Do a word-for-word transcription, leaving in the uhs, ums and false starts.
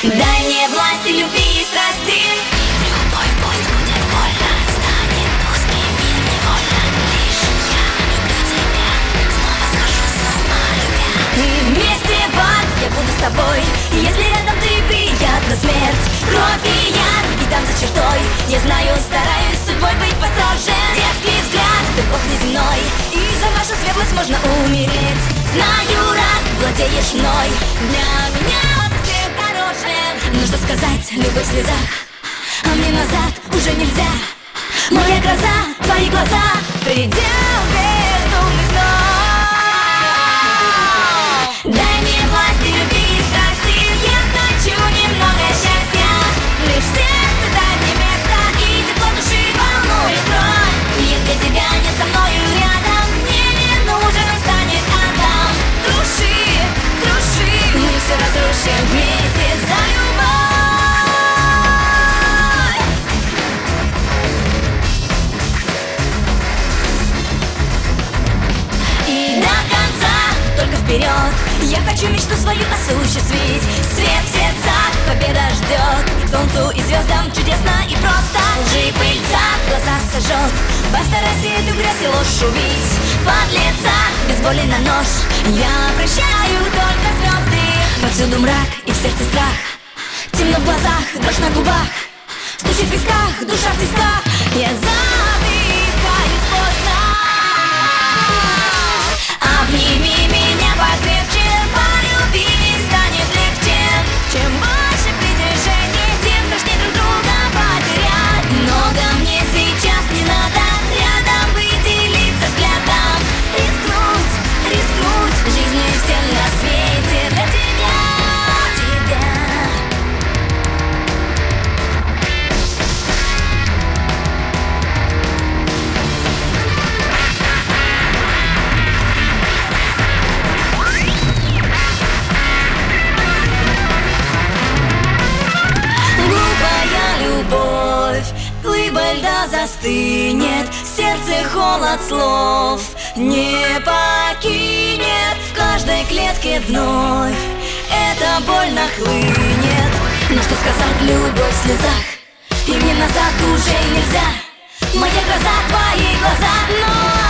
Дай мне власти, любви и страсти. В любой пусть будет больно, станет узкий мир невольно. Лишь я люблю тебя, снова схожу с ума любя. И вместе в ад я буду с тобой. Если рядом ты, приятна смерть. Кровь и яд, и там за чертой я знаю, стараюсь судьбой быть построже. Детский взгляд, любовь неземной, и за вашу светлость можно умереть. Знаю, рад, владеешь мной. Для меня ты хорошая. Нужно сказать, любовь в слезах, а мне назад уже нельзя. Моя гроза, твои глаза, предел безумных снов. Дай мне власть и любви и страсти. Я хочу немного счастья. Лишь в сердце дай мне место, и тепло души волнует кровь. Нет, для тебя нет со мною рядом. Мне не нужен станет адам. Круши, круши, мы все разрушим вместе за любовь. И до конца только вперед. Я хочу мечту свою осуществить. Свет в сердцах, победа ждет. Солнцу и звездам чудесно и просто. Лжи пыльца глаза сожжет. Постарайся эту грязь и ложь убить. Подлеца, без боли на нож. Я прощаю только звезды. Повсюду мрак и в сердце страх. Темно в глазах, дрожь на губах. Стучит в висках, душа в тисках. Я задыхаюсь поздно. Обними меня покрепче, полюби и станет легче. Чем больше притяжений, тем страшнее друг друга потерять. Много мне сейчас не надо, рядом быть, делиться взглядом. Рискнуть, рискнуть, жизнью всем на свете для тебя, тебя. Любовь, глыба льда застынет, в сердце холод слов не покинет. В каждой клетке вновь эта боль нахлынет. Но что сказать, любовь в слезах, и мне назад уже нельзя. Моя гроза, твои глаза, но